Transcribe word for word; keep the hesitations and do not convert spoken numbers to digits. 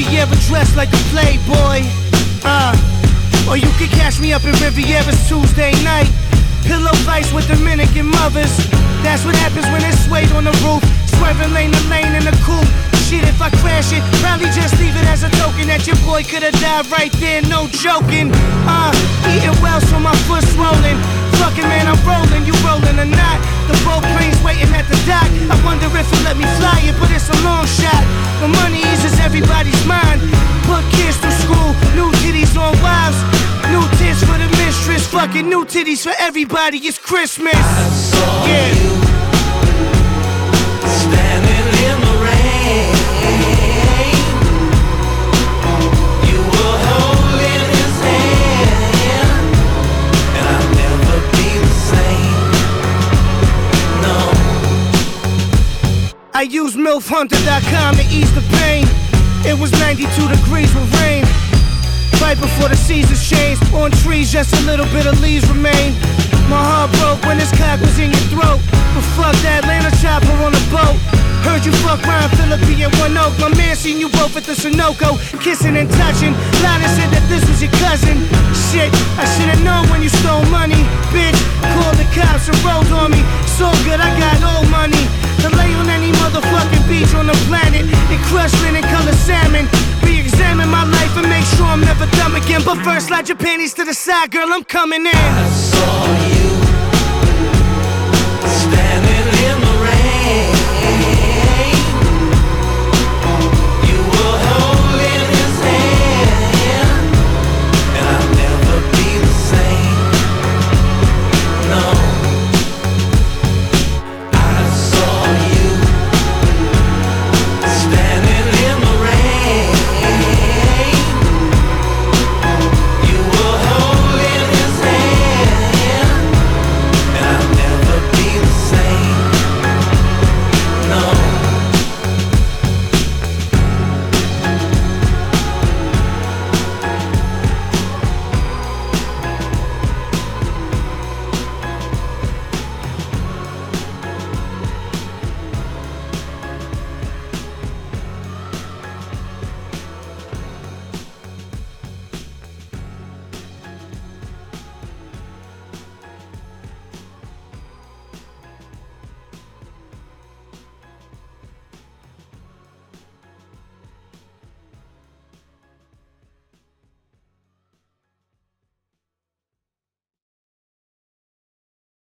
Riviera dressed like a playboy. Uh, or you can catch me up in Riviera's Tuesday night. Pillow fights with Dominican mothers. That's what happens when it's suede on the roof. Swerving lane to lane in the coupe. Shit, if I crash it, probably just leave it as a token that your boy could've died right there, no joking. Uh, eating well so my foot's swollen. Fucking man, I'm rolling, you rolling or not. The boat plane's waiting at the dock. I wonder if he'll let me fly it, but it's a long shot. The money eases everybody's mind. Put kids through school, new titties on wives. New tits for the mistress, fucking new titties for everybody, it's Christmas. I saw yeah. you standing in the rain. You were holding his hand, and I'll never be the same, no. I used milf hunter dot com to ease the pain. It was ninety-two degrees with rain. Right before the seasons changed. On trees, just a little bit of leaves remain. My heart broke when this cock was in your throat. But fuck that Atlanta chopper on the boat. Heard you fuck Ryan Phillippe and One Oak. My man seen you both at the Sunoco, kissing and touching. Lana said that this was your cousin. Shit, I should've known when you stole money. Bitch, called the cops and rolled on me. So good, I got old money to lay on any motherfucking beach on the planet and crush linen color salmon. Re-examine my life and make sure I'm never dumb again. But first, slide your panties to the side, girl, I'm coming in. I saw